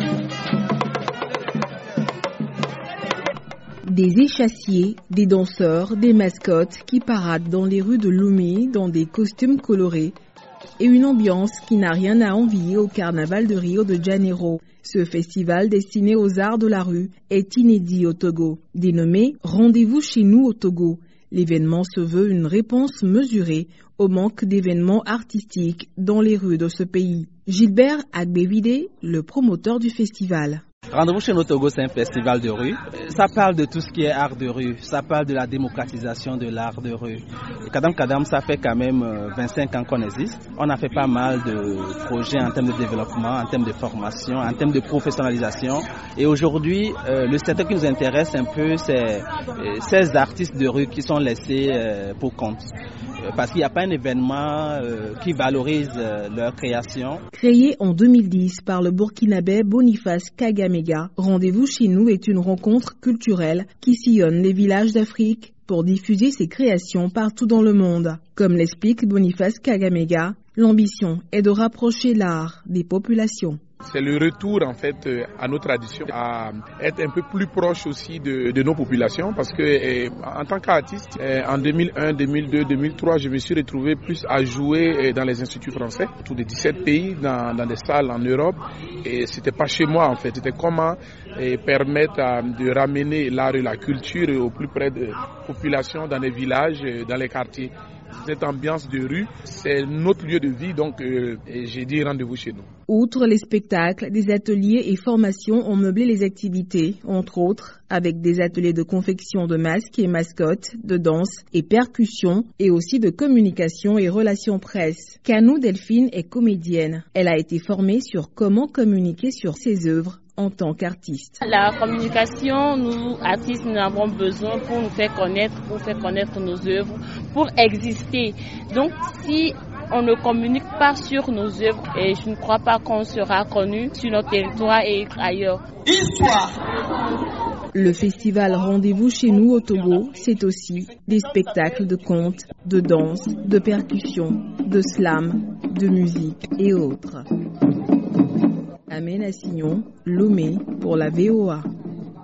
Des échassiers, des danseurs, des mascottes qui paradent dans les rues de Lomé dans des costumes colorés et une ambiance qui n'a rien à envier au carnaval de Rio de Janeiro. Ce festival destiné aux arts de la rue est inédit au Togo. Dénommé « Rendez-vous chez nous au Togo », l'événement se veut une réponse mesurée au manque d'événements artistiques dans les rues de ce pays. Gilbert Agbevide, le promoteur du festival. Rendez-vous chez nous au Togo, c'est un festival de rue. Ça parle de tout ce qui est art de rue. Ça parle de la démocratisation de l'art de rue. Et Kadam Kadam, ça fait quand même 25 ans qu'on existe. On a fait pas mal de projets en termes de développement, en termes de formation, en termes de professionnalisation. Et aujourd'hui, le secteur qui nous intéresse un peu, c'est ces artistes de rue qui sont laissés pour compte. Parce qu'il n'y a pas un événement qui valorise leur création. Créé en 2010 par le Burkinabé Boniface Kagamega, Rendez-vous chez nous est une rencontre culturelle qui sillonne les villages d'Afrique pour diffuser ses créations partout dans le monde. Comme l'explique Boniface Kagamega, l'ambition est de rapprocher l'art des populations. C'est le retour en fait à nos traditions, à être un peu plus proche aussi de nos populations parce que en tant qu'artiste, en 2001, 2002, 2003, je me suis retrouvé plus à jouer dans les instituts français, tous les 17 pays, dans des salles en Europe et c'était pas chez moi en fait, c'était comment permettre de ramener l'art et la culture au plus près de la population dans les villages, dans les quartiers. Cette ambiance de rue, c'est notre lieu de vie, donc j'ai dit rendez-vous chez nous. Outre les spectacles, des ateliers et formations ont meublé les activités, entre autres avec des ateliers de confection de masques et mascottes, de danse et percussion, et aussi de communication et relations presse. Kanou Delphine est comédienne. Elle a été formée sur comment communiquer sur ses œuvres en tant qu'artiste. La communication, nous, artistes, nous avons besoin pour nous faire connaître nos œuvres, pour exister. Donc, si on ne communique pas sur nos œuvres, et je ne crois pas qu'on sera connu sur notre territoire et ailleurs. Le festival Rendez-vous chez nous au Togo, c'est aussi des spectacles de contes, de danse, de percussion, de slam, de musique et autres. Aména Signon, Lomé pour la VOA.